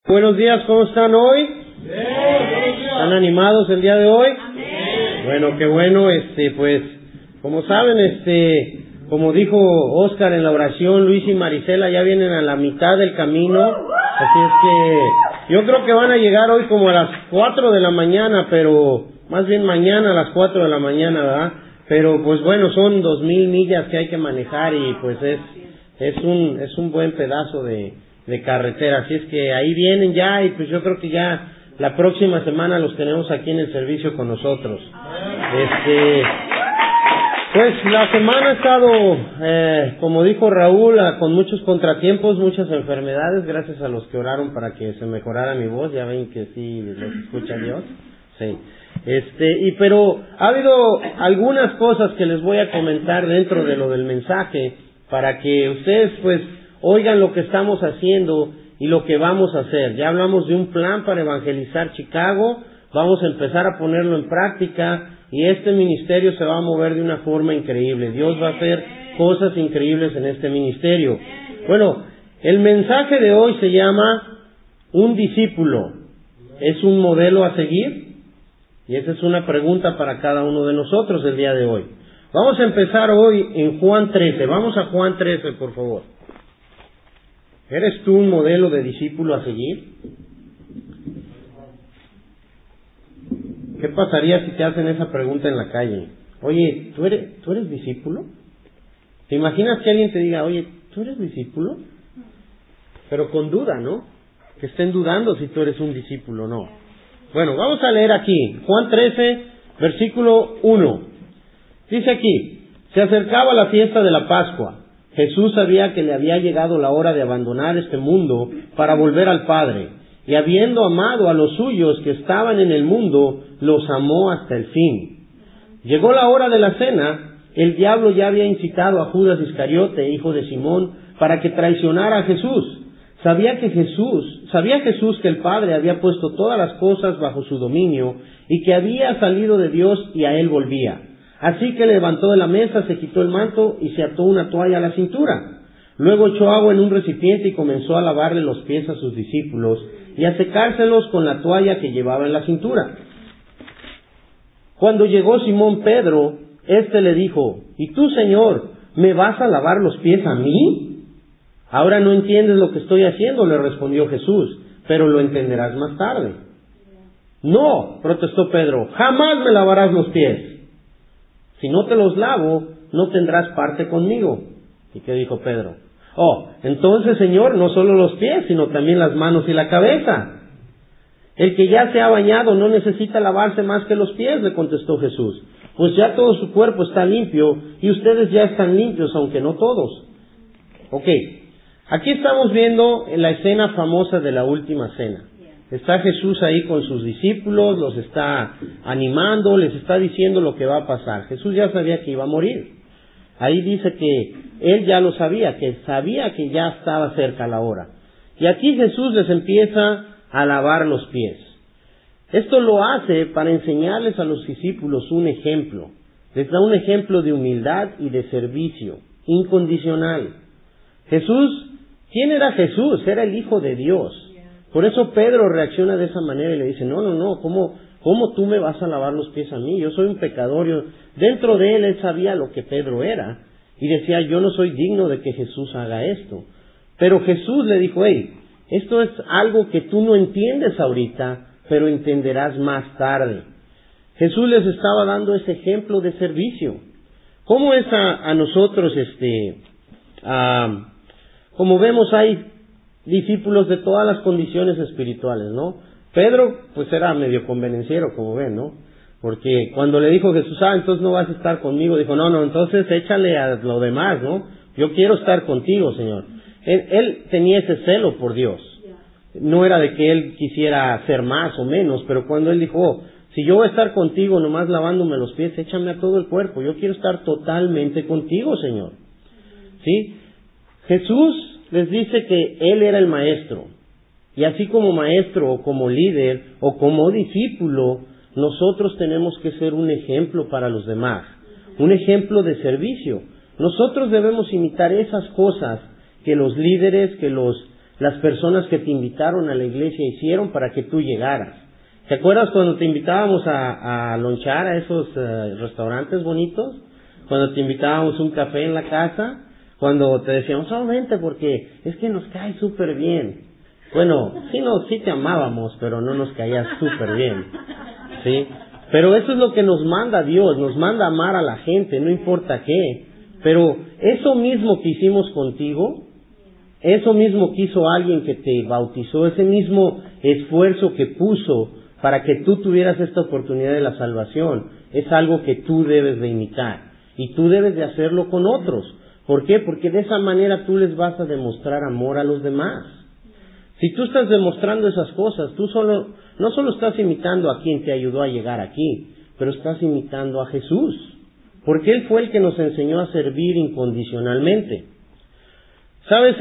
Buenos días, ¿cómo están hoy? ¿Están animados el día de hoy? Bueno, qué bueno, pues, como saben, como dijo Oscar en la oración, Luis y Marisela ya vienen a la mitad del camino, así es que yo creo que van a llegar hoy como a las 4 de la mañana, pero más bien mañana a las 4 de la mañana, ¿verdad? Pero pues bueno, son 2,000 millas que hay que manejar y pues es un buen pedazo de carretera, así es que ahí vienen ya y pues yo creo que ya la próxima semana los tenemos aquí en el servicio con nosotros. Pues la semana ha estado, como dijo Raúl, con muchos contratiempos, muchas enfermedades, gracias a los que oraron para que se mejorara mi voz, ya ven que sí los escucha Dios. Sí. Pero ha habido algunas cosas que les voy a comentar dentro de lo del mensaje para que ustedes pues oigan lo que estamos haciendo y lo que vamos a hacer. Ya hablamos de un plan para evangelizar Chicago, vamos a empezar a ponerlo en práctica y este ministerio se va a mover de una forma increíble. Dios va a hacer cosas increíbles en este ministerio. Bueno, el mensaje de hoy se llama un discípulo. ¿Es un modelo a seguir? Y esa es una pregunta para cada uno de nosotros el día de hoy. Vamos a empezar hoy en Juan 13. Vamos a Juan 13, por favor. ¿Eres tú un modelo de discípulo a seguir? ¿Qué pasaría si te hacen esa pregunta en la calle? Oye, ¿tú eres discípulo? ¿Te imaginas que alguien te diga, oye, ¿tú eres discípulo? Pero con duda, ¿no? Que estén dudando si tú eres un discípulo o no. Bueno, vamos a leer aquí, Juan 13, versículo 1. Dice aquí, se acercaba la fiesta de la Pascua. Jesús sabía que le había llegado la hora de abandonar este mundo para volver al Padre, y habiendo amado a los suyos que estaban en el mundo, los amó hasta el fin. Llegó la hora de la cena, el diablo ya había incitado a Judas Iscariote, hijo de Simón, para que traicionara a Jesús. Sabía Jesús que el Padre había puesto todas las cosas bajo su dominio, y que había salido de Dios y a él volvía. Así que levantó de la mesa, se quitó el manto y se ató una toalla a la cintura. Luego echó agua en un recipiente y comenzó a lavarle los pies a sus discípulos y a secárselos con la toalla que llevaba en la cintura. Cuando llegó Simón Pedro, éste le dijo, ¿y tú, Señor, me vas a lavar los pies a mí? Ahora no entiendes lo que estoy haciendo, le respondió Jesús, pero lo entenderás más tarde. No, protestó Pedro, jamás me lavarás los pies. Si no te los lavo, no tendrás parte conmigo. ¿Y qué dijo Pedro? Entonces, Señor, no solo los pies, sino también las manos y la cabeza. El que ya se ha bañado no necesita lavarse más que los pies, le contestó Jesús. Pues ya todo su cuerpo está limpio y ustedes ya están limpios, aunque no todos. Aquí estamos viendo la escena famosa de la última cena. Está Jesús ahí con sus discípulos, los está animando, les está diciendo lo que va a pasar. Jesús ya sabía que iba a morir. Ahí dice que él ya lo sabía, que ya estaba cerca la hora. Y aquí Jesús les empieza a lavar los pies. Esto lo hace para enseñarles a los discípulos un ejemplo. Les da un ejemplo de humildad y de servicio incondicional. ¿Quién era Jesús? Era el Hijo de Dios. Por eso Pedro reacciona de esa manera y le dice, no, ¿cómo tú me vas a lavar los pies a mí? Yo soy un pecador. Dentro de él sabía lo que Pedro era y decía, yo no soy digno de que Jesús haga esto. Pero Jesús le dijo, esto es algo que tú no entiendes ahorita, pero entenderás más tarde. Jesús les estaba dando ese ejemplo de servicio. ¿Cómo es a nosotros, como vemos hay discípulos de todas las condiciones espirituales, ¿no? Pedro, pues era medio convenenciero, como ven, ¿no? Porque cuando le dijo Jesús, entonces no vas a estar conmigo, dijo, no, entonces échale a lo demás, ¿no? Yo quiero estar contigo, Señor. Él tenía ese celo por Dios. No era de que él quisiera hacer más o menos, pero cuando él dijo, si yo voy a estar contigo nomás lavándome los pies, échame a todo el cuerpo, yo quiero estar totalmente contigo, Señor. ¿Sí? Jesús les dice que Él era el maestro. Y así como maestro, o como líder, o como discípulo, nosotros tenemos que ser un ejemplo para los demás. Un ejemplo de servicio. Nosotros debemos imitar esas cosas que los líderes, que los las personas que te invitaron a la iglesia hicieron para que tú llegaras. ¿Te acuerdas cuando te invitábamos a lonchar a esos restaurantes bonitos? Cuando te invitábamos un café en la casa, cuando te decíamos, vente porque es que nos cae súper bien. Bueno, sí te amábamos, pero no nos caías súper bien, ¿sí? Pero eso es lo que nos manda Dios, nos manda amar a la gente, no importa qué. Pero eso mismo que hicimos contigo, eso mismo que hizo alguien que te bautizó, ese mismo esfuerzo que puso para que tú tuvieras esta oportunidad de la salvación, es algo que tú debes de imitar. Y tú debes de hacerlo con otros. ¿Por qué? Porque de esa manera tú les vas a demostrar amor a los demás. Si tú estás demostrando esas cosas, tú no solo estás imitando a quien te ayudó a llegar aquí, pero estás imitando a Jesús. Porque Él fue el que nos enseñó a servir incondicionalmente. ¿Sabes?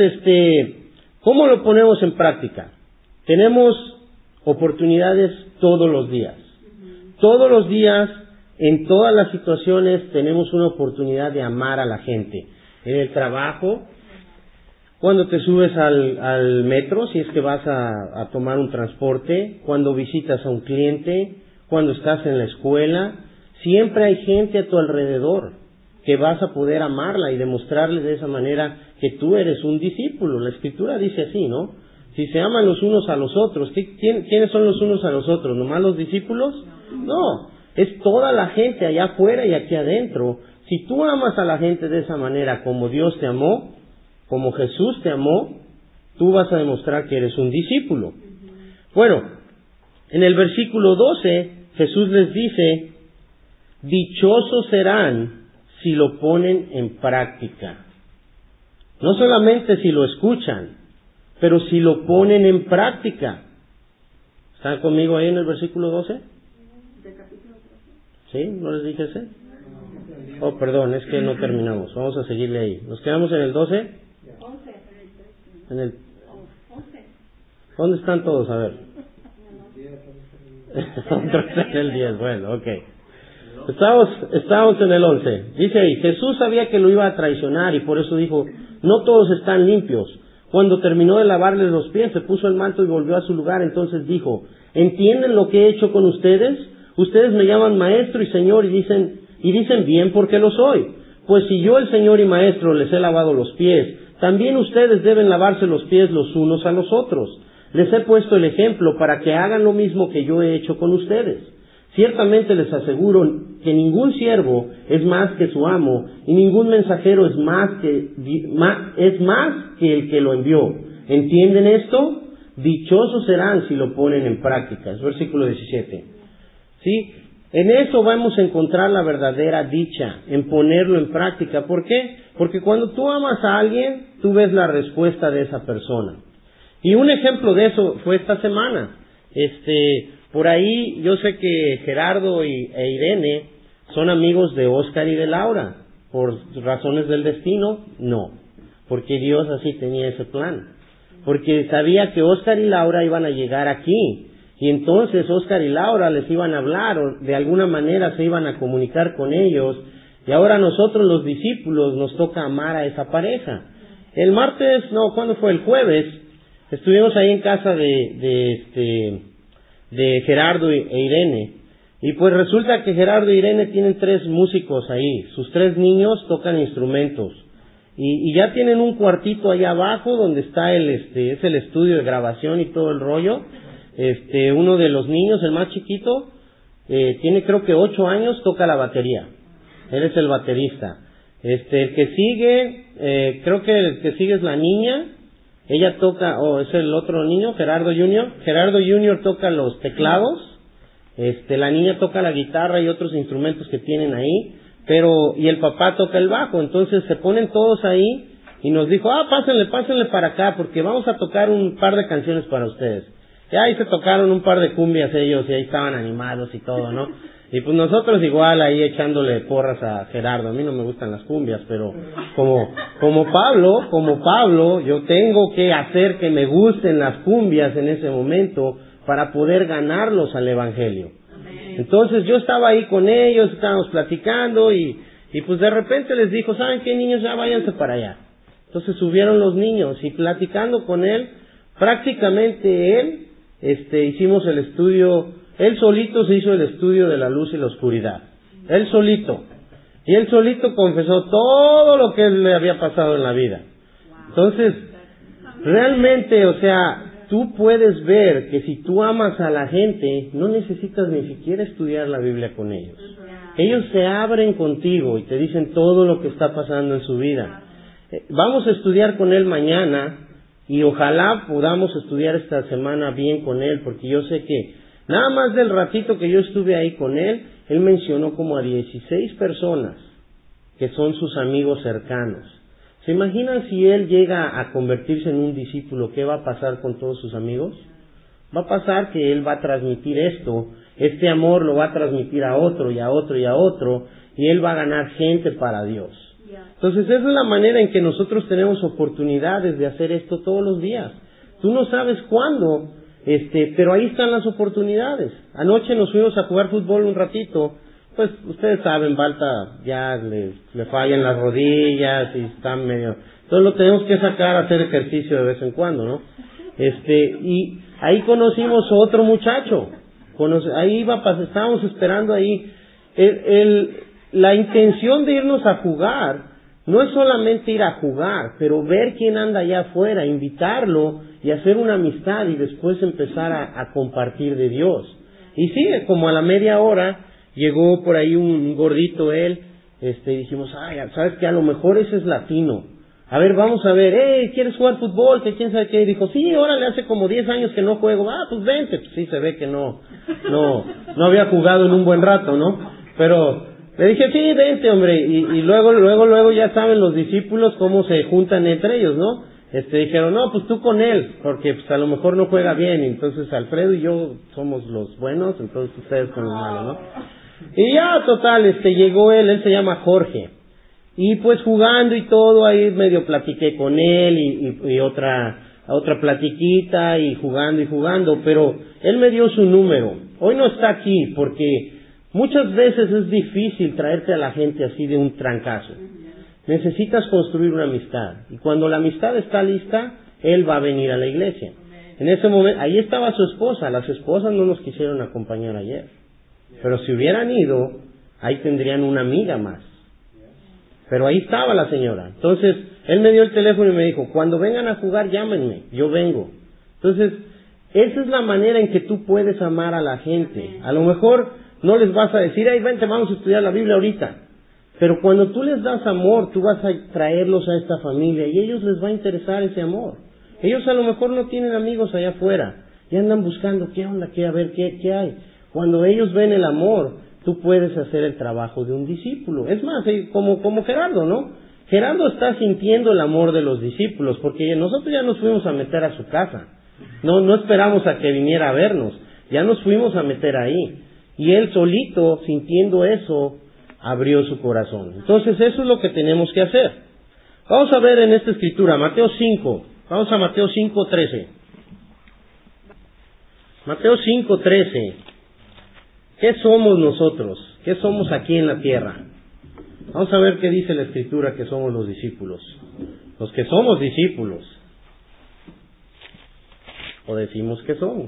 ¿Cómo lo ponemos en práctica? Tenemos oportunidades todos los días. Todos los días, en todas las situaciones, tenemos una oportunidad de amar a la gente. En el trabajo, cuando te subes al metro, si es que vas a tomar un transporte, cuando visitas a un cliente, cuando estás en la escuela, siempre hay gente a tu alrededor que vas a poder amarla y demostrarle de esa manera que tú eres un discípulo. La Escritura dice así, ¿no? Si se aman los unos a los otros, ¿quiénes son los unos a los otros? ¿Nomás los discípulos? No, es toda la gente allá afuera y aquí adentro. Si tú amas a la gente de esa manera, como Dios te amó, como Jesús te amó, tú vas a demostrar que eres un discípulo. Bueno, en el versículo 12, Jesús les dice, dichosos serán si lo ponen en práctica. No solamente si lo escuchan, pero si lo ponen en práctica. ¿Están conmigo ahí en el versículo 12? ¿Sí? ¿No les dije ese? Oh, perdón, es que no terminamos. Vamos a seguirle ahí. ¿Nos quedamos en el 12? En el... ¿Dónde están todos? A ver. En el 10, bueno, ok. Estamos en el 11. Dice ahí, Jesús sabía que lo iba a traicionar y por eso dijo, no todos están limpios. Cuando terminó de lavarles los pies, se puso el manto y volvió a su lugar. Entonces dijo, ¿entienden lo que he hecho con ustedes? Ustedes me llaman maestro y señor y dicen bien porque lo soy. Pues si yo, el señor y maestro, les he lavado los pies, también ustedes deben lavarse los pies los unos a los otros. Les he puesto el ejemplo para que hagan lo mismo que yo he hecho con ustedes. Ciertamente les aseguro que ningún siervo es más que su amo y ningún mensajero es más que el que lo envió. ¿Entienden esto? Dichosos serán si lo ponen en práctica. Es versículo 17. ¿Sí? En eso vamos a encontrar la verdadera dicha, en ponerlo en práctica. ¿Por qué? Porque cuando tú amas a alguien, tú ves la respuesta de esa persona. Y un ejemplo de eso fue esta semana. Por ahí yo sé que Gerardo e Irene son amigos de Oscar y de Laura. ¿Por razones del destino? No. Porque Dios así tenía ese plan. Porque sabía que Oscar y Laura iban a llegar aquí. Y entonces Oscar y Laura les iban a hablar o de alguna manera se iban a comunicar con ellos. Y ahora nosotros los discípulos nos toca amar a esa pareja. El martes, ¿cuándo fue? El jueves, estuvimos ahí en casa de Gerardo e Irene. Y pues resulta que Gerardo e Irene tienen 3 músicos ahí. Sus 3 niños tocan instrumentos. Y ya tienen un cuartito allá abajo donde está es el estudio de grabación y todo el rollo. Uno de los niños, el más chiquito, tiene creo que 8 años, toca la batería. Él es el baterista. El que sigue, creo que el que sigue es la niña. Ella toca, es el otro niño, Gerardo Junior. Gerardo Junior toca los teclados. La niña toca la guitarra y otros instrumentos que tienen ahí. Y el papá toca el bajo. Entonces se ponen todos ahí y nos dijo, pásenle para acá porque vamos a tocar un par de canciones para ustedes. Y ahí se tocaron un par de cumbias ellos y ahí estaban animados y todo, ¿no? Y pues nosotros igual ahí echándole porras a Gerardo. A mí no me gustan las cumbias, pero como Pablo, yo tengo que hacer que me gusten las cumbias en ese momento para poder ganarlos al Evangelio. Entonces yo estaba ahí con ellos, estábamos platicando y pues de repente les dijo, ¿saben qué, niños? Ya váyanse para allá. Entonces subieron los niños y platicando con él, Prácticamente él, hicimos el estudio, él solito se hizo el estudio de la luz y la oscuridad. Él solito. Y él solito confesó todo lo que le había pasado en la vida. Entonces, realmente, o sea, tú puedes ver que si tú amas a la gente, no necesitas ni siquiera estudiar la Biblia con ellos. Ellos se abren contigo y te dicen todo lo que está pasando en su vida. Vamos a estudiar con él mañana y ojalá podamos estudiar esta semana bien con él, porque yo sé que nada más del ratito que yo estuve ahí con él, él mencionó como a 16 personas que son sus amigos cercanos. ¿Se imaginan si él llega a convertirse en un discípulo? ¿Qué va a pasar con todos sus amigos? Va a pasar que él va a transmitir esto, este amor lo va a transmitir a otro y a otro y a otro, y él va a ganar gente para Dios. Entonces esa es la manera en que nosotros tenemos oportunidades de hacer esto todos los días. Tú no sabes cuándo, pero ahí están las oportunidades. Anoche nos fuimos a jugar fútbol un ratito. Pues ustedes saben, Balta ya le fallan las rodillas y están medio... Entonces lo tenemos que sacar a hacer ejercicio de vez en cuando, ¿no? Y ahí conocimos a otro muchacho. Estábamos esperando ahí. La intención de irnos a jugar no es solamente ir a jugar, pero ver quién anda allá afuera, invitarlo y hacer una amistad y después empezar a compartir de Dios. Y sí, como a la media hora llegó por ahí un gordito él, dijimos, ¿sabes qué? A lo mejor ese es latino. A ver, vamos a ver, ¿quieres jugar fútbol? ¿Que quién sabe qué? Y dijo, sí, órale, hace como 10 años que no juego. Pues vente. Pues sí, se ve que no había jugado en un buen rato, ¿no? Pero le dije, sí, vente, hombre. Y luego ya saben los discípulos cómo se juntan entre ellos, ¿no? Dijeron, no, pues tú con él, porque pues a lo mejor no juega bien. Entonces Alfredo y yo somos los buenos, entonces ustedes son los malos, ¿no? Y ya, total, llegó él se llama Jorge. Y pues jugando y todo, ahí medio platiqué con él y otra platiquita y jugando, pero él me dio su número. Hoy no está aquí porque muchas veces es difícil traerte a la gente así de un trancazo. Necesitas construir una amistad. Y cuando la amistad está lista, él va a venir a la iglesia. En ese momento, ahí estaba su esposa. Las esposas no nos quisieron acompañar ayer. Pero si hubieran ido, ahí tendrían una amiga más. Pero ahí estaba la señora. Entonces, él me dio el teléfono y me dijo, cuando vengan a jugar, llámenme, yo vengo. Entonces, esa es la manera en que tú puedes amar a la gente. A lo mejor no les vas a decir, vente, vamos a estudiar la Biblia ahorita. Pero cuando tú les das amor, tú vas a traerlos a esta familia y a ellos les va a interesar ese amor. Ellos a lo mejor no tienen amigos allá afuera y andan buscando qué onda, qué hay. Cuando ellos ven el amor, tú puedes hacer el trabajo de un discípulo. Es más, como Gerardo, ¿no? Gerardo está sintiendo el amor de los discípulos, porque nosotros ya nos fuimos a meter a su casa. No esperamos a que viniera a vernos. Ya nos fuimos a meter ahí. Y él solito, sintiendo eso, abrió su corazón. Entonces, eso es lo que tenemos que hacer. Vamos a ver en esta escritura, Mateo 5. Vamos a Mateo 5:13. Mateo 5:13. ¿Qué somos nosotros? ¿Qué somos aquí en la tierra? Vamos a ver qué dice la Escritura que somos los discípulos. Los que somos discípulos. O decimos que somos.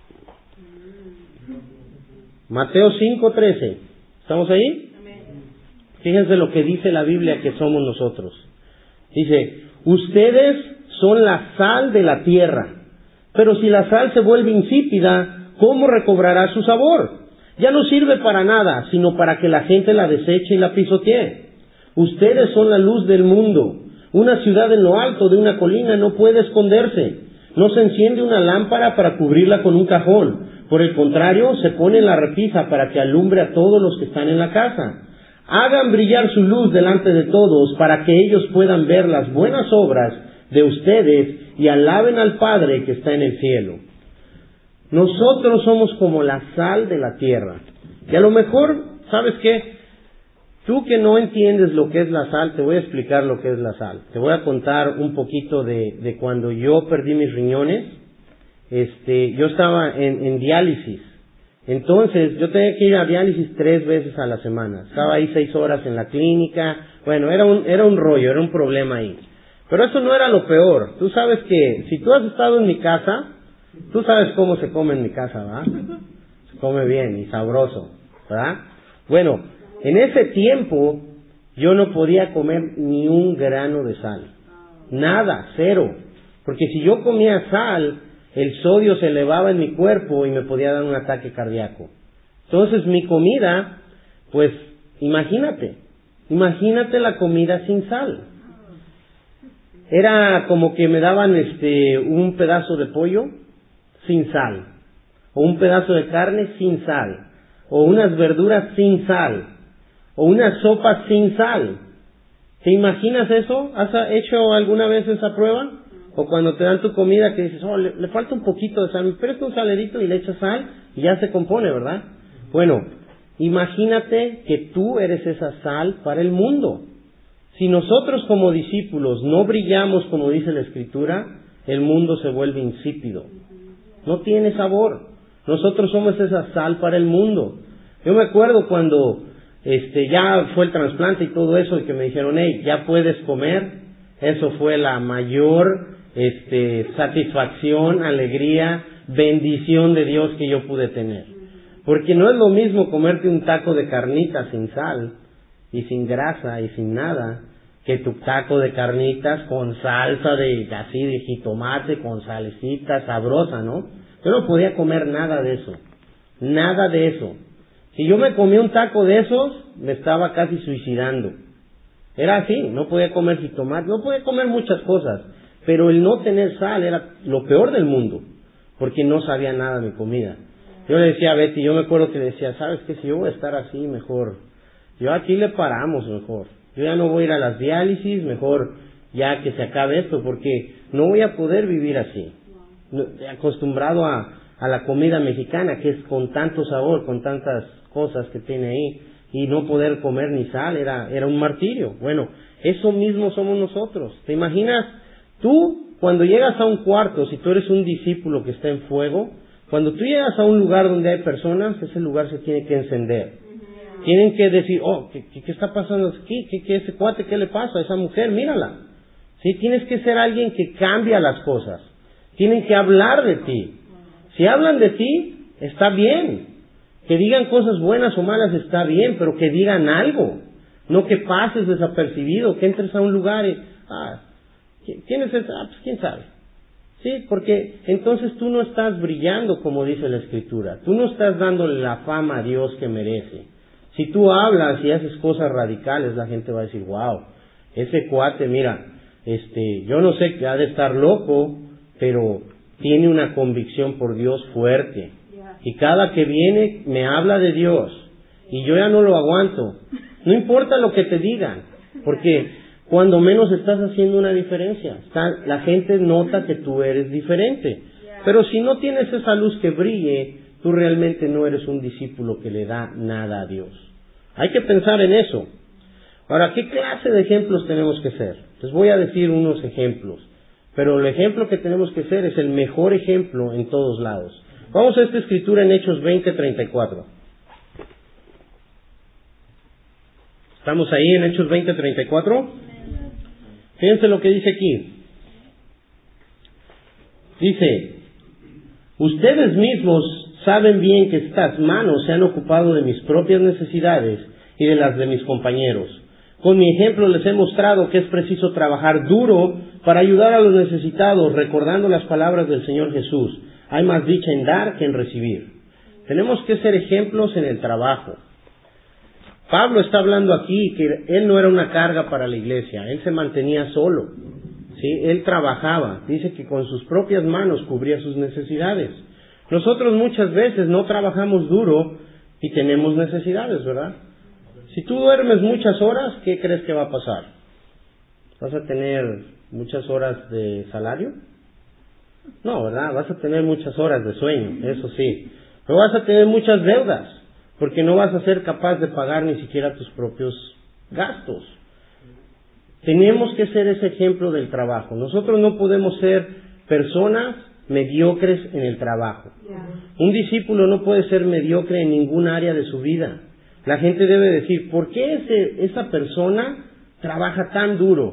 Mateo 5:13. ¿Estamos ahí? Fíjense lo que dice la Biblia que somos nosotros. Dice, ustedes son la sal de la tierra. Pero si la sal se vuelve insípida, ¿cómo recobrará su sabor? Ya no sirve para nada, sino para que la gente la deseche y la pisotee. Ustedes son la luz del mundo. Una ciudad en lo alto de una colina no puede esconderse. No se enciende una lámpara para cubrirla con un cajón. Por el contrario, se pone en la repisa para que alumbre a todos los que están en la casa. Hagan brillar su luz delante de todos para que ellos puedan ver las buenas obras de ustedes y alaben al Padre que está en el cielo. Nosotros somos como la sal de la tierra. Y a lo mejor, ¿sabes qué? Tú que no entiendes lo que es la sal, te voy a explicar lo que es la sal. Te voy a contar un poquito de cuando yo perdí mis riñones. Yo estaba en diálisis. Entonces, yo tenía que ir a diálisis 3 veces a la semana. Estaba ahí 6 horas en la clínica. Bueno, era un rollo, era un problema ahí. Pero eso no era lo peor. Tú sabes que si tú has estado en mi casa, tú sabes cómo se come en mi casa, ¿verdad? Se come bien y sabroso, ¿verdad? Bueno, en ese tiempo yo no podía comer ni un grano de sal. Nada, cero. Porque si yo comía sal, el sodio se elevaba en mi cuerpo y me podía dar un ataque cardíaco. Entonces mi comida, pues imagínate la comida sin sal. Era como que me daban un pedazo de pollo sin sal, o un pedazo de carne sin sal, o unas verduras sin sal, o una sopa sin sal. ¿Te imaginas eso? ¿Has hecho alguna vez esa prueba? O cuando te dan tu comida que dices, le falta un poquito de sal, me presta un salerito y le echas sal y ya se compone, ¿verdad? Bueno, imagínate que tú eres esa sal para el mundo. Si nosotros como discípulos no brillamos como dice la Escritura, el mundo se vuelve insípido. No tiene sabor. Nosotros somos esa sal para el mundo. Yo me acuerdo cuando ya fue el trasplante y todo eso, y que me dijeron, hey, ya puedes comer. Eso fue la mayor satisfacción, alegría, bendición de Dios que yo pude tener. Porque no es lo mismo comerte un taco de carnitas sin sal y sin grasa y sin nada, que tu taco de carnitas con salsa de jitomate, con salecita sabrosa, ¿no? Yo no podía comer nada de eso. Nada de eso. Si yo me comía un taco de esos, me estaba casi suicidando. Era así, no podía comer jitomate, no podía comer muchas cosas, pero el no tener sal era lo peor del mundo, porque no sabía nada de mi comida. Yo le decía a Betty, yo me acuerdo que le decía, ¿sabes qué? Si yo voy a estar así, mejor, yo aquí le paramos mejor. Yo ya no voy a ir a las diálisis, mejor ya que se acabe esto, porque no voy a poder vivir así. Acostumbrado a la comida mexicana, que es con tanto sabor, con tantas cosas que tiene ahí, y no poder comer ni sal, era un martirio. Bueno, eso mismo somos nosotros. ¿Te imaginas? Tú, cuando llegas a un cuarto, si tú eres un discípulo que está en fuego, cuando tú llegas a un lugar donde hay personas, ese lugar se tiene que encender. Tienen que decir, ¿qué está pasando aquí? ¿Qué ese cuate, qué le pasa a esa mujer? Mírala. Sí, tienes que ser alguien que cambia las cosas. Tienen que hablar de ti. Si hablan de ti, está bien. Que digan cosas buenas o malas está bien, pero que digan algo. No que pases desapercibido, que entres a un lugar y, ¿quién es ese? Pues quién sabe. Sí, porque entonces tú no estás brillando como dice la Escritura. Tú no estás dándole la fama a Dios que merece. Si tú hablas y haces cosas radicales, la gente va a decir, wow, ese cuate, mira, yo no sé que ha de estar loco, pero tiene una convicción por Dios fuerte. Y cada que viene me habla de Dios. Y yo ya no lo aguanto. No importa lo que te digan, porque cuando menos estás haciendo una diferencia. La gente nota que tú eres diferente. Pero si no tienes esa luz que brille, tú realmente no eres un discípulo que le da nada a Dios. Hay que pensar en eso. Ahora, ¿qué clase de ejemplos tenemos que ser? Les voy a decir unos ejemplos. Pero el ejemplo que tenemos que ser es el mejor ejemplo en todos lados. Vamos a esta escritura en Hechos 20:34. ¿Estamos ahí en Hechos 20:34? Fíjense lo que dice aquí. Dice, ustedes mismos saben bien que estas manos se han ocupado de mis propias necesidades y de las de mis compañeros. Con mi ejemplo les he mostrado que es preciso trabajar duro para ayudar a los necesitados, recordando las palabras del Señor Jesús. Hay más dicha en dar que en recibir. Tenemos que ser ejemplos en el trabajo. Pablo está hablando aquí que él no era una carga para la iglesia, él se mantenía solo. ¿Sí? Él trabajaba, dice que con sus propias manos cubría sus necesidades. Nosotros muchas veces no trabajamos duro y tenemos necesidades, ¿verdad? Si tú duermes muchas horas, ¿qué crees que va a pasar? ¿Vas a tener muchas horas de salario? No, ¿verdad? Vas a tener muchas horas de sueño, eso sí. Pero vas a tener muchas deudas, porque no vas a ser capaz de pagar ni siquiera tus propios gastos. Tenemos que ser ese ejemplo del trabajo. Nosotros no podemos ser personas mediocres en el trabajo. Un discípulo no puede ser mediocre en ningún área de su vida. La gente debe decir, ¿por qué esa persona trabaja tan duro?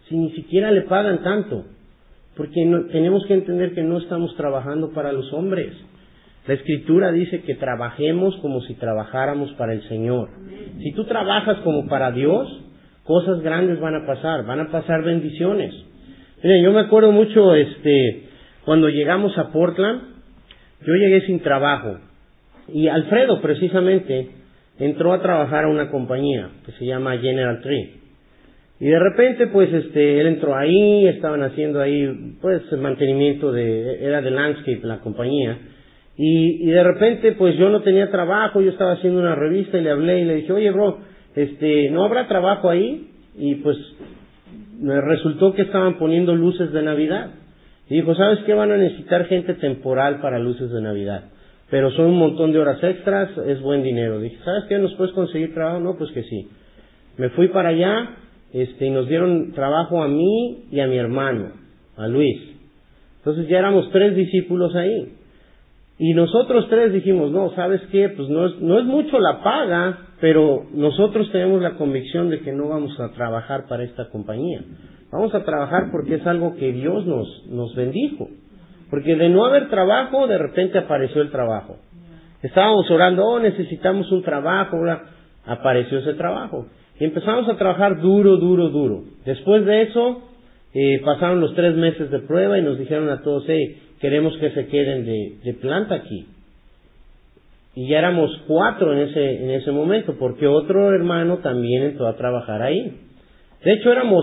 si ni siquiera le pagan tanto? Porque tenemos que entender que no estamos trabajando para los hombres. La Escritura dice que trabajemos como si trabajáramos para el Señor. Si tú trabajas como para Dios, cosas grandes van a pasar bendiciones. Miren, yo me acuerdo mucho, cuando llegamos a Portland, yo llegué sin trabajo. Y Alfredo, precisamente, entró a trabajar a una compañía que se llama General Tree. Y de repente, pues, él entró ahí, estaban haciendo ahí, pues, el mantenimiento era de landscape la compañía. Y de repente, pues, yo no tenía trabajo, yo estaba haciendo una revista y le hablé y le dije, oye, bro, ¿no habrá trabajo ahí? Y pues, me resultó que estaban poniendo luces de Navidad. Y dijo, ¿sabes qué? Van a necesitar gente temporal para luces de Navidad. Pero son un montón de horas extras, es buen dinero. Dije, ¿sabes qué? ¿Nos puedes conseguir trabajo? No, pues que sí. Me fui para allá, y nos dieron trabajo a mí y a mi hermano, a Luis. Entonces ya éramos 3 discípulos ahí. Y nosotros 3 dijimos, no, ¿sabes qué? Pues no es mucho la paga, pero nosotros tenemos la convicción de que no vamos a trabajar para esta compañía. Vamos a trabajar porque es algo que Dios nos bendijo. Porque de no haber trabajo, de repente apareció el trabajo. Estábamos orando, necesitamos un trabajo, ahora apareció ese trabajo. Y empezamos a trabajar duro. Después de eso, pasaron los 3 meses de prueba y nos dijeron a todos, queremos que se queden de planta aquí. Y ya éramos 4 en ese momento, porque otro hermano también entró a trabajar ahí. De hecho, éramos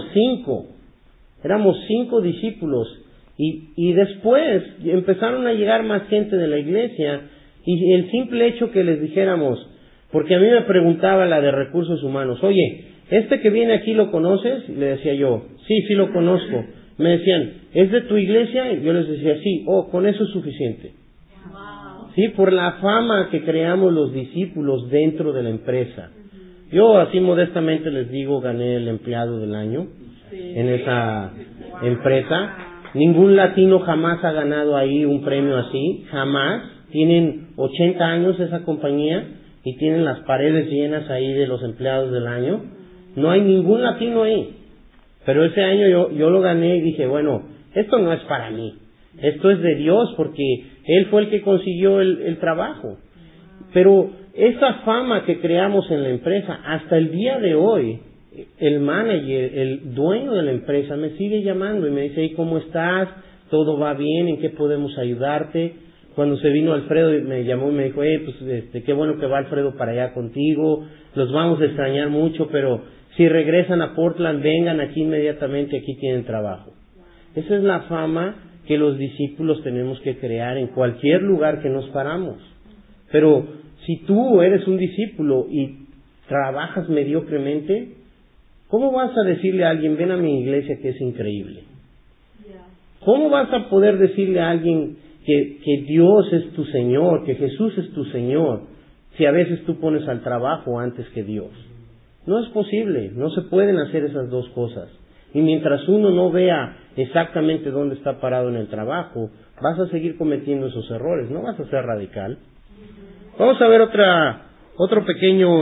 5 discípulos. Y después empezaron a llegar más gente de la iglesia, y el simple hecho que les dijéramos, porque a mí me preguntaba la de recursos humanos, oye, que viene aquí lo conoces? Y le decía yo, sí lo conozco. Me decían, ¿es de tu iglesia? Y yo les decía, sí. Con eso es suficiente. Wow. Sí, por la fama que creamos los discípulos dentro de la empresa. Yo así modestamente les digo, gané el empleado del año en esa empresa. Ningún latino jamás ha ganado ahí un premio así, jamás. Tienen 80 años esa compañía y tienen las paredes llenas ahí de los empleados del año. No hay ningún latino ahí. Pero ese año yo lo gané y dije, bueno, esto no es para mí. Esto es de Dios porque Él fue el que consiguió el trabajo. Pero esa fama que creamos en la empresa, hasta el día de hoy, el manager, el dueño de la empresa me sigue llamando y me dice, ¿cómo estás? ¿Todo va bien? ¿En qué podemos ayudarte? Cuando se vino Alfredo me llamó y me dijo, qué bueno que va Alfredo para allá contigo, los vamos a extrañar mucho, pero si regresan a Portland, vengan aquí inmediatamente, aquí tienen trabajo. Esa es la fama que los discípulos tenemos que crear en cualquier lugar que nos paramos. Pero si tú eres un discípulo y trabajas mediocremente, ¿cómo vas a decirle a alguien, ven a mi iglesia que es increíble? ¿Cómo vas a poder decirle a alguien que Dios es tu Señor, que Jesús es tu Señor, si a veces tú pones al trabajo antes que Dios? No es posible, no se pueden hacer esas dos cosas. Y mientras uno no vea exactamente dónde está parado en el trabajo, vas a seguir cometiendo esos errores, no vas a ser radical. Vamos a ver otro pequeño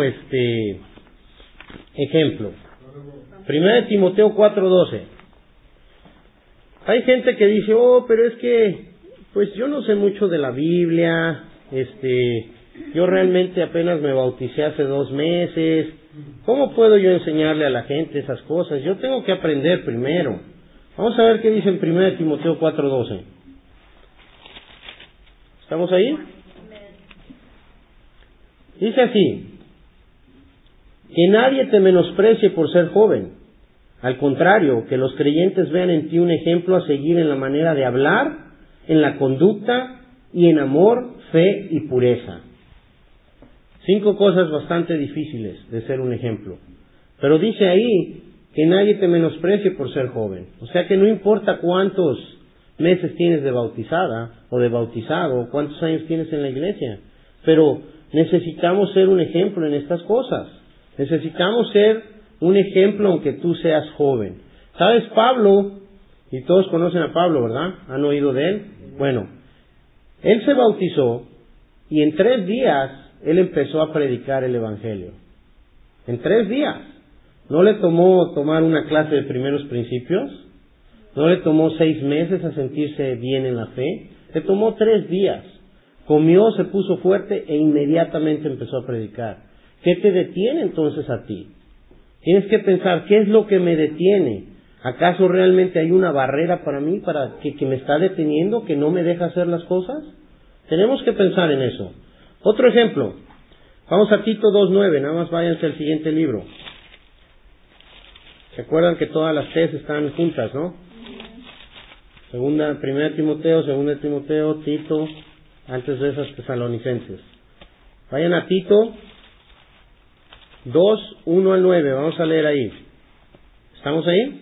ejemplo. 1 Timoteo 4:12. Hay gente que dice, pero es que, pues yo no sé mucho de la Biblia, yo realmente apenas me bauticé hace 2 meses, ¿cómo puedo yo enseñarle a la gente esas cosas? Yo tengo que aprender primero. Vamos a ver qué dice en 1 Timoteo 4:12. ¿Estamos ahí? Dice así, que nadie te menosprecie por ser joven. Al contrario, que los creyentes vean en ti un ejemplo a seguir en la manera de hablar, en la conducta y en amor, fe y pureza. 5 cosas bastante difíciles de ser un ejemplo. Pero dice ahí que nadie te menosprecie por ser joven. O sea que no importa cuántos meses tienes de bautizada o de bautizado o cuántos años tienes en la iglesia. Pero necesitamos ser un ejemplo en estas cosas. Necesitamos ser un ejemplo aunque tú seas joven. ¿Sabes? Pablo, y todos conocen a Pablo, ¿verdad? ¿Han oído de él? Bueno, él se bautizó y en 3 días él empezó a predicar el evangelio. En 3 días. ¿No le tomó tomar una clase de primeros principios? ¿No le tomó 6 meses a sentirse bien en la fe? Le tomó 3 días. Comió, se puso fuerte e inmediatamente empezó a predicar. ¿Qué te detiene entonces a ti? Tienes que pensar, ¿qué es lo que me detiene? ¿Acaso realmente hay una barrera para mí, que me está deteniendo, que no me deja hacer las cosas? Tenemos que pensar en eso. Otro ejemplo. Vamos a Tito 2:9, nada más váyanse al siguiente libro. ¿Se acuerdan que todas las T's están juntas, no? Primera Timoteo, segunda Timoteo, Tito, antes de esas Tesalonicenses. Vayan a Tito 2:1-9, vamos a leer ahí. ¿Estamos ahí?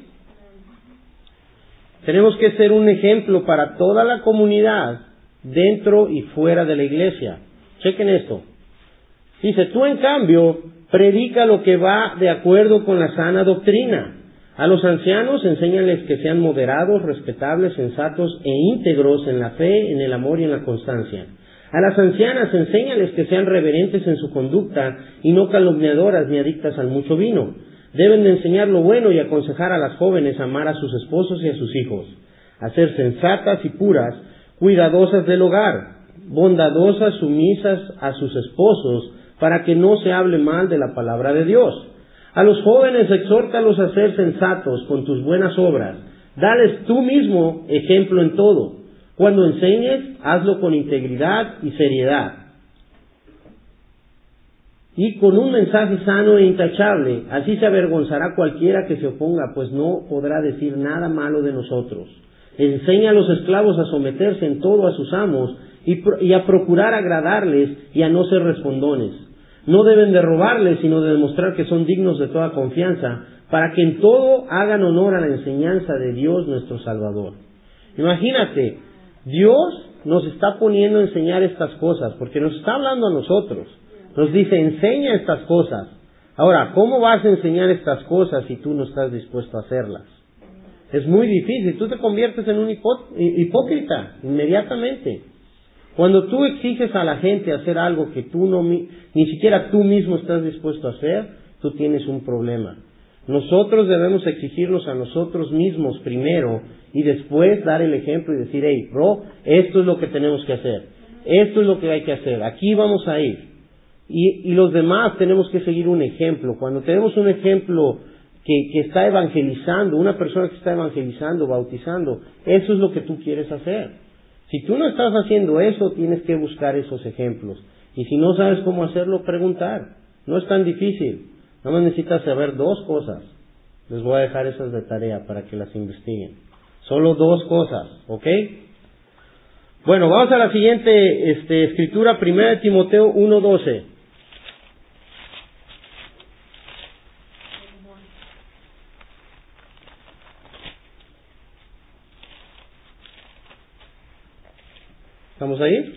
Tenemos que ser un ejemplo para toda la comunidad, dentro y fuera de la iglesia. Chequen esto. Dice, tú en cambio, predica lo que va de acuerdo con la sana doctrina. A los ancianos enséñales que sean moderados, respetables, sensatos e íntegros en la fe, en el amor y en la constancia. A las ancianas enséñales que sean reverentes en su conducta y no calumniadoras ni adictas al mucho vino. Deben de enseñar lo bueno y aconsejar a las jóvenes a amar a sus esposos y a sus hijos, a ser sensatas y puras, cuidadosas del hogar, bondadosas, sumisas a sus esposos, para que no se hable mal de la palabra de Dios. A los jóvenes exhórtalos a ser sensatos con tus buenas obras. Dales tú mismo ejemplo en todo. Cuando enseñes, hazlo con integridad y seriedad, y con un mensaje sano e intachable. Así se avergonzará cualquiera que se oponga, pues no podrá decir nada malo de nosotros. Enseña a los esclavos a someterse en todo a sus amos y a procurar agradarles y a no ser respondones. No deben de robarles, sino de demostrar que son dignos de toda confianza, para que en todo hagan honor a la enseñanza de Dios nuestro Salvador. Imagínate, Dios nos está poniendo a enseñar estas cosas, porque nos está hablando a nosotros. Nos dice, enseña estas cosas. Ahora, ¿cómo vas a enseñar estas cosas si tú no estás dispuesto a hacerlas? Es muy difícil. Tú te conviertes en un hipócrita inmediatamente. Cuando tú exiges a la gente hacer algo que tú ni siquiera tú mismo estás dispuesto a hacer, tú tienes un problema. Nosotros debemos exigirnos a nosotros mismos primero y después dar el ejemplo y decir, hey, bro, esto es lo que tenemos que hacer. Esto es lo que hay que hacer. Aquí vamos a ir. Y los demás tenemos que seguir un ejemplo. Cuando tenemos un ejemplo que está evangelizando, una persona que está evangelizando, bautizando, eso es lo que tú quieres hacer. Si tú no estás haciendo eso, tienes que buscar esos ejemplos. Y si no sabes cómo hacerlo, preguntar. No es tan difícil. Nada más necesitas saber 2 cosas. Les voy a dejar esas de tarea para que las investiguen. Solo 2 cosas, ¿ok? Bueno, vamos a la siguiente escritura, 1 Timoteo 1:12. ¿Estamos ahí?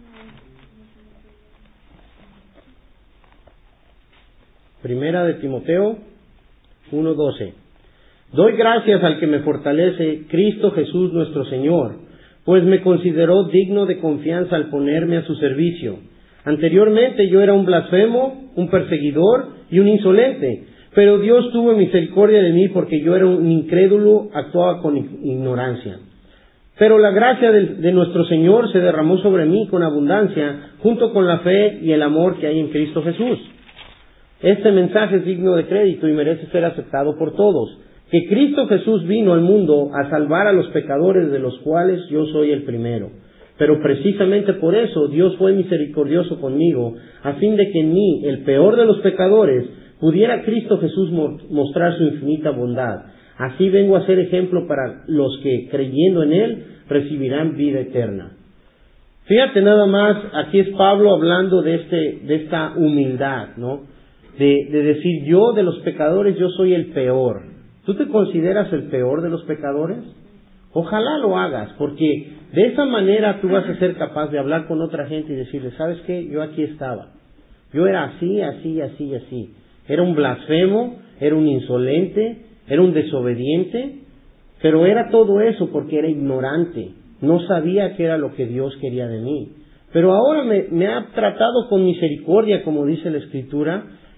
Primera de Timoteo 1:12. Doy gracias al que me fortalece, Cristo Jesús nuestro Señor, pues me consideró digno de confianza al ponerme a su servicio. Anteriormente yo era un blasfemo, un perseguidor y un insolente, pero Dios tuvo misericordia de mí porque yo era un incrédulo, actuaba con ignorancia. Pero la gracia de nuestro Señor se derramó sobre mí con abundancia, junto con la fe y el amor que hay en Cristo Jesús. Este mensaje es digno de crédito y merece ser aceptado por todos, que Cristo Jesús vino al mundo a salvar a los pecadores, de los cuales yo soy el primero. Pero precisamente por eso Dios fue misericordioso conmigo, a fin de que en mí, el peor de los pecadores, pudiera Cristo Jesús mostrar su infinita bondad. Así vengo a ser ejemplo para los que, creyendo en Él, recibirán vida eterna. Fíjate nada más, aquí es Pablo hablando de esta humildad, ¿no? De decir, yo de los pecadores, yo soy el peor. ¿Tú te consideras el peor de los pecadores? Ojalá lo hagas, porque de esa manera tú vas a ser capaz de hablar con otra gente y decirle, ¿sabes qué? Yo aquí estaba. Yo era así, así, así, así. Era un blasfemo, era un insolente, era un desobediente, pero era todo eso porque era ignorante. No sabía qué era lo que Dios quería de mí. Pero ahora me ha tratado con misericordia, como dice la Escritura,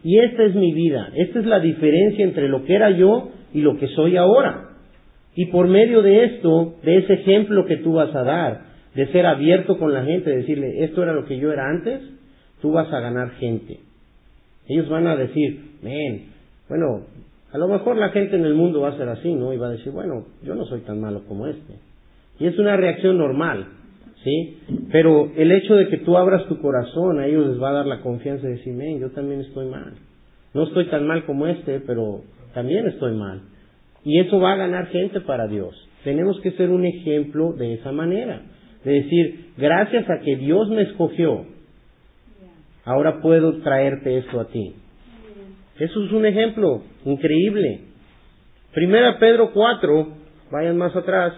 Y esta es mi vida. Esta es la diferencia entre lo que era yo y lo que soy ahora. Y por medio de esto, de ese ejemplo que tú vas a dar, de ser abierto con la gente, decirle, esto era lo que yo era antes, tú vas a ganar gente. Ellos van a decir, bueno, a lo mejor la gente en el mundo va a ser así, ¿no? Y va a decir, bueno, yo no soy tan malo como este. Y es una reacción normal, ¿sí? Pero el hecho de que tú abras tu corazón, a ellos les va a dar la confianza de decir, yo también estoy mal. No estoy tan mal como este, pero también estoy mal. Y eso va a ganar gente para Dios. Tenemos que ser un ejemplo de esa manera. De decir, gracias a que Dios me escogió, ahora puedo traerte esto a ti. Eso es un ejemplo increíble. Primera Pedro 4, vayan más atrás.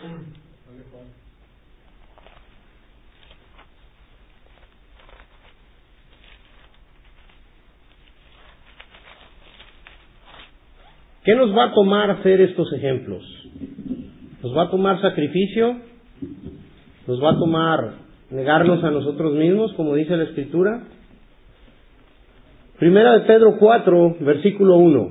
¿Qué nos va a tomar hacer estos ejemplos? ¿Nos va a tomar sacrificio? ¿Nos va a tomar negarnos a nosotros mismos, como dice la Escritura? Primera de Pedro 4, versículo 1.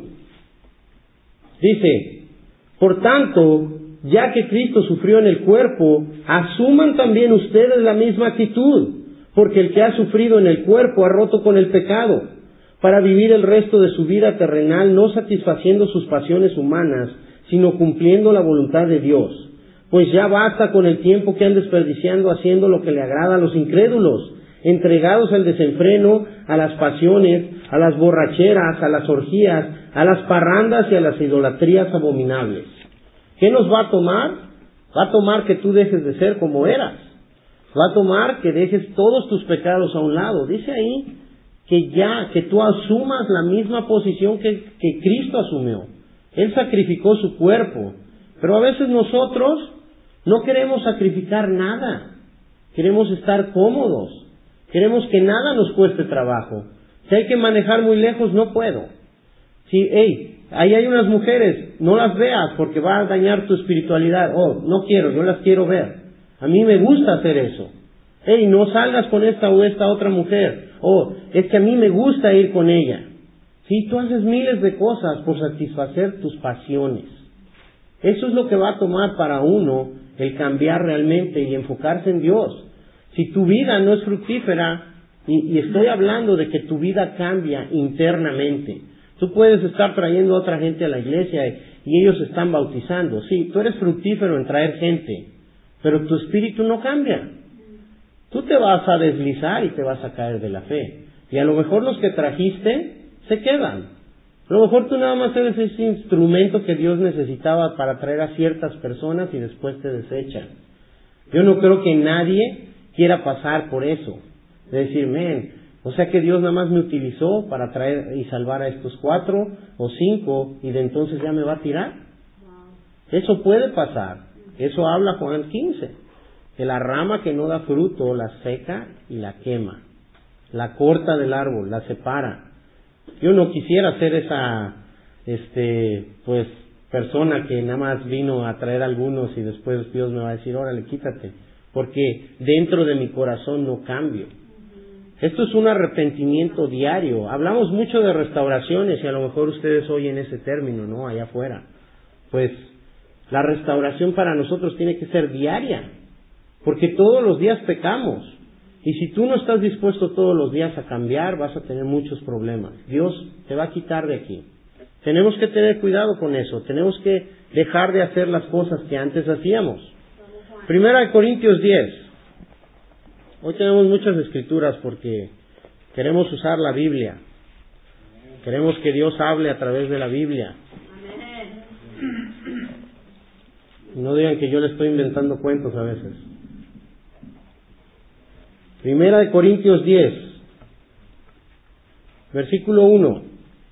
Dice, por tanto, ya que Cristo sufrió en el cuerpo, asuman también ustedes la misma actitud, porque el que ha sufrido en el cuerpo ha roto con el pecado, para vivir el resto de su vida terrenal no satisfaciendo sus pasiones humanas, sino cumpliendo la voluntad de Dios. Pues ya basta con el tiempo que han desperdiciando haciendo lo que le agrada a los incrédulos, entregados al desenfreno, a las pasiones, a las borracheras, a las orgías, a las parrandas y a las idolatrías abominables. ¿Qué nos va a tomar? Va a tomar que tú dejes de ser como eras. Va a tomar que dejes todos tus pecados a un lado. Dice ahí que tú asumas la misma posición que Cristo asumió. Él sacrificó su cuerpo. Pero a veces nosotros no queremos sacrificar nada. Queremos estar cómodos. Queremos que nada nos cueste trabajo. Si hay que manejar muy lejos, no puedo. Si, ahí hay unas mujeres, no las veas porque va a dañar tu espiritualidad. No quiero, yo las quiero ver. A mí me gusta hacer eso. No salgas con esta o esta otra mujer. Es que a mí me gusta ir con ella. Sí, tú haces miles de cosas por satisfacer tus pasiones. Eso es lo que va a tomar para uno el cambiar realmente y enfocarse en Dios. Si tu vida no es fructífera, y estoy hablando de que tu vida cambia internamente. Tú puedes estar trayendo a otra gente a la iglesia y ellos se están bautizando. Sí, tú eres fructífero en traer gente, pero tu espíritu no cambia. Tú te vas a deslizar y te vas a caer de la fe. Y a lo mejor los que trajiste se quedan. A lo mejor tú nada más eres ese instrumento que Dios necesitaba para traer a ciertas personas y después te desechan. Yo no creo que nadie quiera pasar por eso. De decir, o sea que Dios nada más me utilizó para traer y salvar a estos 4 o 5 y de entonces ya me va a tirar. Eso puede pasar. Eso habla Juan 15. Que la rama que no da fruto la seca y la quema. La corta del árbol, la separa. Yo no quisiera ser esa, persona que nada más vino a traer a algunos y después Dios me va a decir, órale, quítate. Porque dentro de mi corazón no cambio. Esto es un arrepentimiento diario. Hablamos mucho de restauraciones y a lo mejor ustedes oyen ese término, ¿no? Allá afuera. Pues la restauración para nosotros tiene que ser diaria. Porque todos los días pecamos. Y si tú no estás dispuesto todos los días a cambiar, vas a tener muchos problemas. Dios te va a quitar de aquí. Tenemos que tener cuidado con eso. Tenemos que dejar de hacer las cosas que antes hacíamos. Primera de Corintios 10. Hoy tenemos muchas escrituras porque queremos usar la Biblia. Queremos que Dios hable a través de la Biblia. No digan que yo le estoy inventando cuentos a veces. Primera de Corintios 10, versículo 1.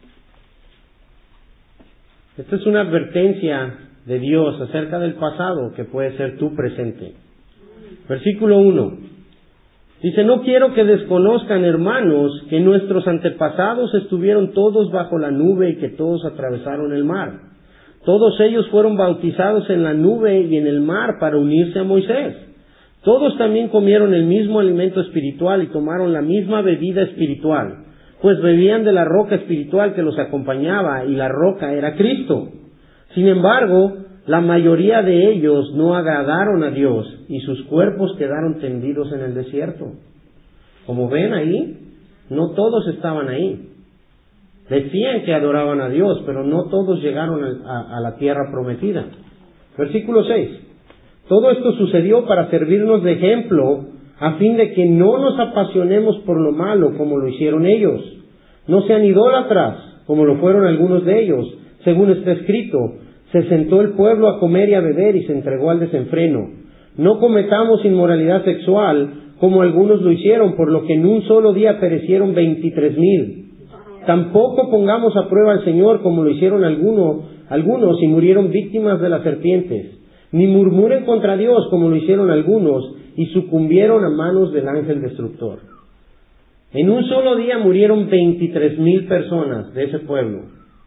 Esta es una advertencia de Dios acerca del pasado que puede ser tu presente. Versículo 1. Dice, no quiero que desconozcan, hermanos, que nuestros antepasados estuvieron todos bajo la nube y que todos atravesaron el mar. Todos ellos fueron bautizados en la nube y en el mar para unirse a Moisés. Todos también comieron el mismo alimento espiritual y tomaron la misma bebida espiritual, pues bebían de la roca espiritual que los acompañaba, y la roca era Cristo. Sin embargo, la mayoría de ellos no agradaron a Dios, y sus cuerpos quedaron tendidos en el desierto. Como ven ahí, no todos estaban ahí. Decían que adoraban a Dios, pero no todos llegaron a la tierra prometida. Versículo 6. Todo esto sucedió para servirnos de ejemplo, a fin de que no nos apasionemos por lo malo como lo hicieron ellos. No sean idólatras, como lo fueron algunos de ellos. Según está escrito, se sentó el pueblo a comer y a beber y se entregó al desenfreno. No cometamos inmoralidad sexual, como algunos lo hicieron, por lo que en un solo día perecieron 23,000. Tampoco pongamos a prueba al Señor, como lo hicieron algunos y murieron víctimas de las serpientes. Ni murmuren contra Dios, como lo hicieron algunos, y sucumbieron a manos del ángel destructor. En un solo día murieron 23,000 personas de ese pueblo.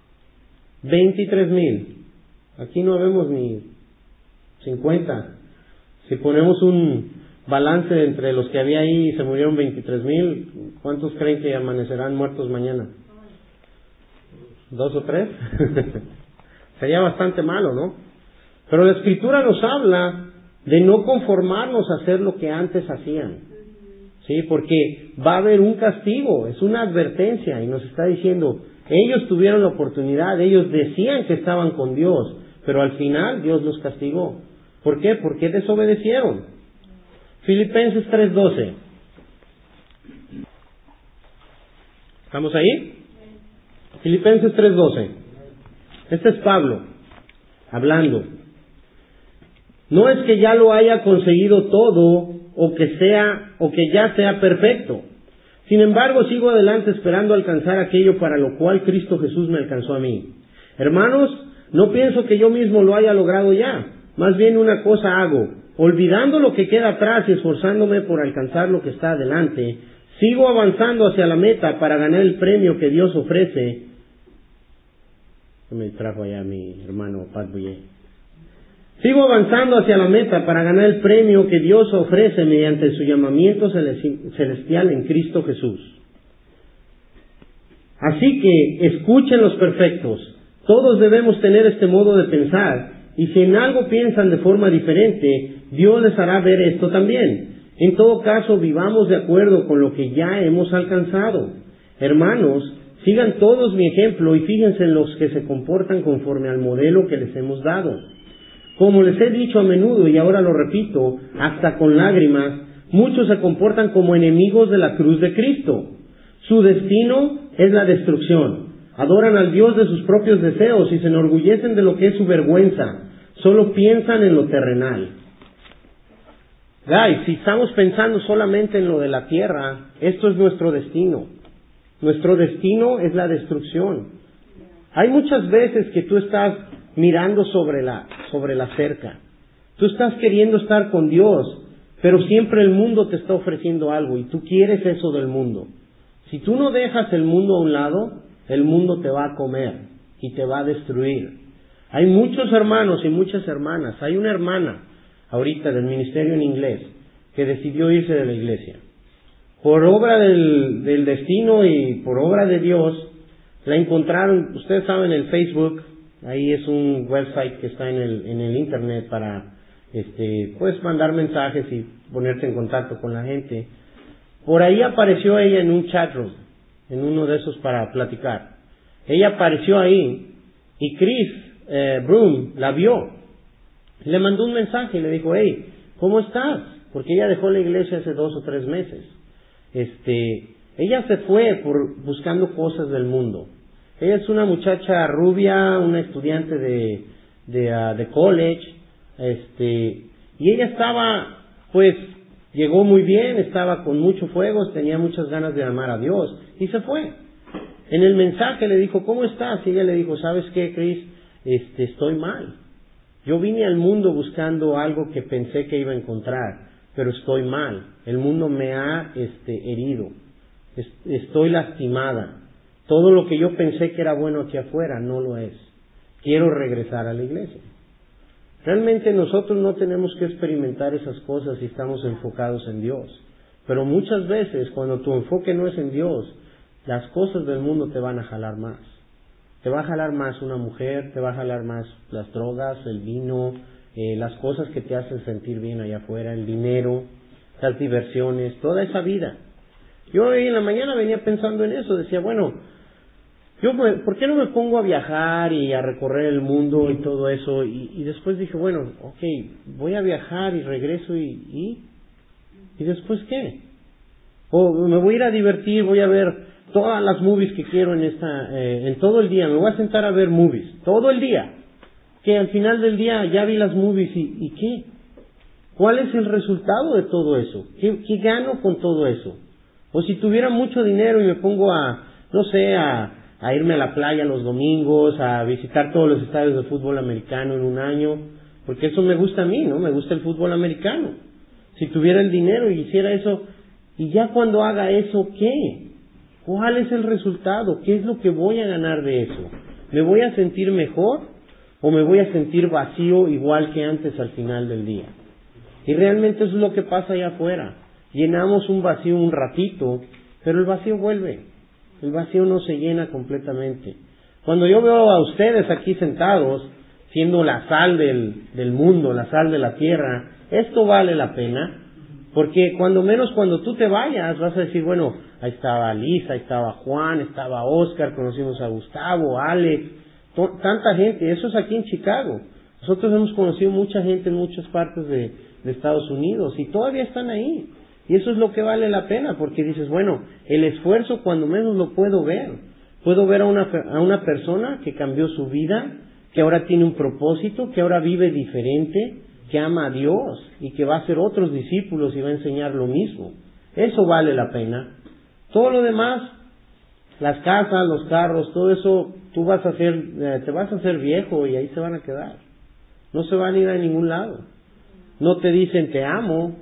23,000. Aquí no vemos ni 50. Si ponemos un balance entre los que había ahí y se murieron 23,000, ¿cuántos creen que amanecerán muertos mañana? ¿2 o 3? Sería bastante malo, ¿no? Pero la Escritura nos habla de no conformarnos a hacer lo que antes hacían. Sí, porque va a haber un castigo, es una advertencia, y nos está diciendo, ellos tuvieron la oportunidad, ellos decían que estaban con Dios, pero al final Dios los castigó. ¿Por qué? Porque desobedecieron. Filipenses 3:12. ¿Estamos ahí? Filipenses 3:12. Este es Pablo hablando. No es que ya lo haya conseguido todo, o que ya sea perfecto. Sin embargo, sigo adelante esperando alcanzar aquello para lo cual Cristo Jesús me alcanzó a mí. Hermanos, no pienso que yo mismo lo haya logrado ya. Más bien una cosa hago, olvidando lo que queda atrás y esforzándome por alcanzar lo que está adelante, sigo avanzando hacia la meta para ganar el premio que Dios ofrece. Me trajo allá mi hermano Pat Bouillet. Sigo avanzando hacia la meta para ganar el premio que Dios ofrece mediante su llamamiento celestial en Cristo Jesús. Así que escuchen los perfectos. Todos debemos tener este modo de pensar, y si en algo piensan de forma diferente, Dios les hará ver esto también. En todo caso, vivamos de acuerdo con lo que ya hemos alcanzado. Hermanos, sigan todos mi ejemplo y fíjense en los que se comportan conforme al modelo que les hemos dado. Como les he dicho a menudo y ahora lo repito, hasta con lágrimas, muchos se comportan como enemigos de la cruz de Cristo. Su destino es la destrucción. Adoran al Dios de sus propios deseos y se enorgullecen de lo que es su vergüenza. Solo piensan en lo terrenal. Guys, si estamos pensando solamente en lo de la tierra, esto es nuestro destino. Nuestro destino es la destrucción. Hay muchas veces que tú estás mirando sobre la cerca. Tú estás queriendo estar con Dios, pero siempre el mundo te está ofreciendo algo y tú quieres eso del mundo. Si tú no dejas el mundo a un lado, el mundo te va a comer y te va a destruir. Hay muchos hermanos y muchas hermanas. Hay una hermana ahorita del ministerio en inglés que decidió irse de la iglesia. Por obra del destino y por obra de Dios, la encontraron, ustedes saben, el Facebook. Ahí es un website que está en el internet para puedes mandar mensajes y ponerte en contacto con la gente. Por ahí apareció ella en un chat room, en uno de esos para platicar. Ella apareció ahí y Chris Broom la vio. Le mandó un mensaje y le dijo, hey, ¿cómo estás? Porque ella dejó la iglesia hace 2 o 3 meses. Ella se fue buscando cosas del mundo. Ella es una muchacha rubia, una estudiante de college, y ella estaba, pues, llegó muy bien, estaba con mucho fuego, tenía muchas ganas de amar a Dios, y se fue. En el mensaje le dijo, ¿cómo estás? Y ella le dijo, ¿sabes qué, Chris? Estoy mal. Yo vine al mundo buscando algo que pensé que iba a encontrar, pero estoy mal. El mundo me ha herido. Estoy lastimada. Todo lo que yo pensé que era bueno aquí afuera no lo es. Quiero regresar a la iglesia. Realmente nosotros no tenemos que experimentar esas cosas si estamos enfocados en Dios. Pero muchas veces cuando tu enfoque no es en Dios, las cosas del mundo te van a jalar más. Te va a jalar más una mujer, te va a jalar más las drogas, el vino, las cosas que te hacen sentir bien allá afuera, el dinero, las diversiones, toda esa vida. Yo hoy en la mañana venía pensando en eso, decía, bueno, ¿por qué no me pongo a viajar y a recorrer el mundo y todo eso? Y después dije, bueno, ok, voy a viajar y regreso ¿y después qué? O me voy a ir a divertir, voy a ver todas las movies que quiero en todo el día, me voy a sentar a ver movies, todo el día, que al final del día ya vi las movies ¿y qué? ¿Cuál es el resultado de todo eso? ¿Qué gano con todo eso? O si tuviera mucho dinero y me pongo a irme a la playa los domingos, a visitar todos los estadios de fútbol americano en un año, porque eso me gusta a mí, ¿no? Me gusta el fútbol americano. Si tuviera el dinero y hiciera eso, y ya cuando haga eso, ¿qué? ¿Cuál es el resultado? ¿Qué es lo que voy a ganar de eso? ¿Me voy a sentir mejor o me voy a sentir vacío igual que antes al final del día? Y realmente eso es lo que pasa allá afuera. Llenamos un vacío un ratito, pero el vacío vuelve. El vacío no se llena completamente. Cuando yo veo a ustedes aquí sentados, siendo la sal del mundo, la sal de la tierra, esto vale la pena, porque cuando tú te vayas, vas a decir, bueno, ahí estaba Lisa, ahí estaba Juan, estaba Oscar, conocimos a Gustavo, Alex, tanta gente, eso es aquí en Chicago. Nosotros hemos conocido mucha gente en muchas partes de Estados Unidos y todavía están ahí. Y eso es lo que vale la pena, porque dices, bueno, el esfuerzo cuando menos lo puedo ver. Puedo ver a una persona que cambió su vida, que ahora tiene un propósito, que ahora vive diferente, que ama a Dios y que va a hacer otros discípulos y va a enseñar lo mismo. Eso vale la pena. Todo lo demás, las casas, los carros, todo eso, te vas a hacer viejo y ahí se van a quedar. No se van a ir a ningún lado. No te dicen te amo.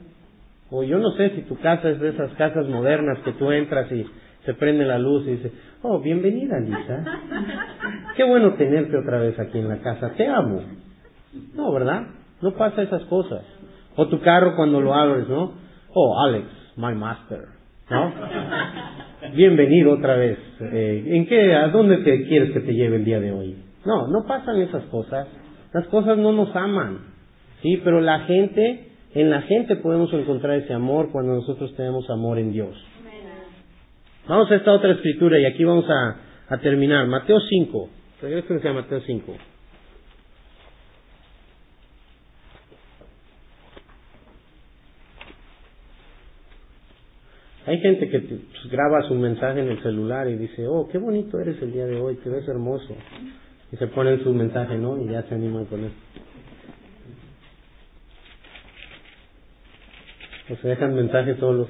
O yo no sé si tu casa es de esas casas modernas que tú entras y se prende la luz y dices, oh, bienvenida Lisa. Qué bueno tenerte otra vez aquí en la casa, te amo. No, ¿verdad? No pasa esas cosas. O tu carro cuando lo abres, ¿no? Oh, Alex, my master, ¿no? Bienvenido otra vez. ¿A dónde te quieres que te lleve el día de hoy? No pasan esas cosas. Las cosas no nos aman, ¿sí? Pero en la gente podemos encontrar ese amor cuando nosotros tenemos amor en Dios. Vamos a esta otra escritura y aquí vamos a terminar. Mateo 5. Regresen a Mateo 5. Hay gente que graba su mensaje en el celular y dice, oh, qué bonito eres el día de hoy, te ves hermoso. Y se ponen su mensaje, ¿no? Y ya se animan con eso. O se dejan mensajes solos.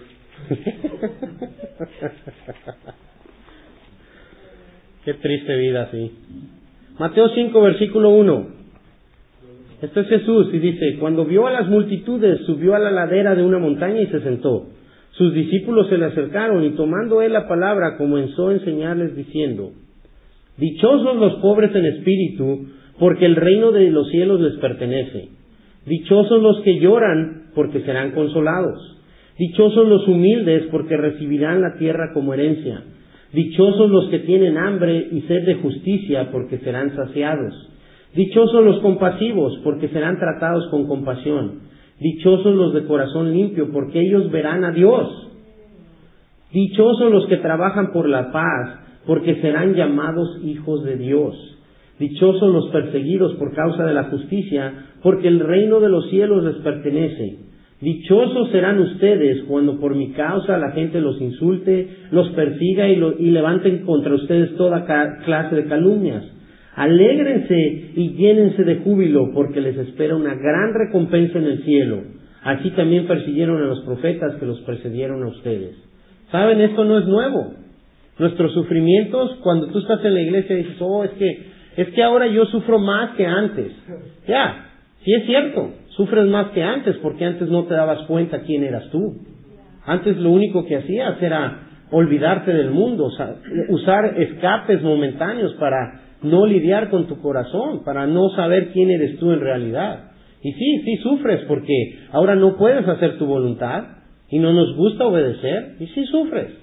Qué triste vida así. Mateo 5, versículo 1. Este es Jesús y dice, cuando vio a las multitudes, subió a la ladera de una montaña y se sentó. Sus discípulos se le acercaron y tomando él la palabra comenzó a enseñarles diciendo, dichosos los pobres en espíritu, porque el reino de los cielos les pertenece. Dichosos los que lloran, porque serán consolados. Dichosos los humildes, porque recibirán la tierra como herencia. Dichosos los que tienen hambre y sed de justicia, porque serán saciados. Dichosos los compasivos, porque serán tratados con compasión. Dichosos los de corazón limpio, porque ellos verán a Dios. Dichosos los que trabajan por la paz, porque serán llamados hijos de Dios. Dichosos los perseguidos por causa de la justicia, porque el reino de los cielos les pertenece. Dichosos serán ustedes cuando por mi causa la gente los insulte, los persiga y levanten contra ustedes toda clase de calumnias. Alégrense y llénense de júbilo, porque les espera una gran recompensa en el cielo. Así también persiguieron a los profetas que los precedieron a ustedes. ¿Saben? Esto no es nuevo. Nuestros sufrimientos, cuando tú estás en la iglesia dices, oh, es que ahora yo sufro más que antes. Ya, sí es cierto, sufres más que antes, porque antes no te dabas cuenta quién eras tú. Antes lo único que hacías era olvidarte del mundo, o sea, usar escapes momentáneos para no lidiar con tu corazón, para no saber quién eres tú en realidad. Y sí sufres porque ahora no puedes hacer tu voluntad y no nos gusta obedecer, y sí sufres.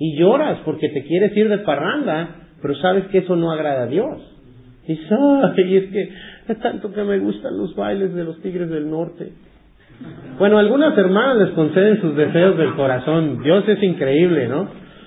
y lloras porque te quieres ir de parranda, pero sabes que eso no agrada a Dios. Y dices, ay, es que es tanto que me gustan los bailes de los Tigres del Norte. Bueno, algunas hermanas les conceden sus deseos del corazón. Dios es increíble, ¿no?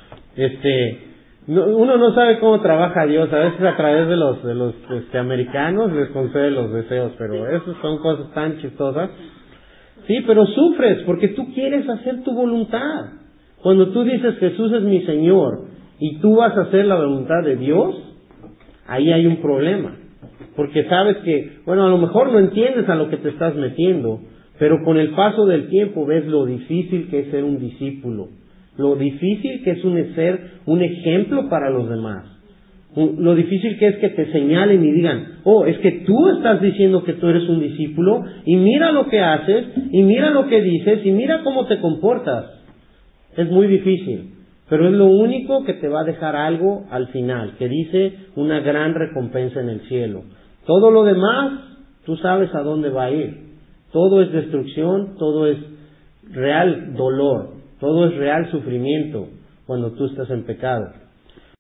Uno no sabe cómo trabaja Dios. A veces a través de los americanos les concede los deseos, pero esas son cosas tan chistosas. Sí, pero sufres porque tú quieres hacer tu voluntad. Cuando tú dices Jesús es mi Señor y tú vas a hacer la voluntad de Dios, ahí hay un problema. Porque sabes que, bueno, a lo mejor no entiendes a lo que te estás metiendo, pero con el paso del tiempo ves lo difícil que es ser un discípulo, lo difícil que es ser un ejemplo para los demás, lo difícil que es que te señalen y digan, oh, es que tú estás diciendo que tú eres un discípulo y mira lo que haces y mira lo que dices y mira cómo te comportas. Es muy difícil, pero es lo único que te va a dejar algo al final, que dice una gran recompensa en el cielo. Todo lo demás, tú sabes a dónde va a ir. Todo es destrucción, todo es real dolor, todo es real sufrimiento cuando tú estás en pecado.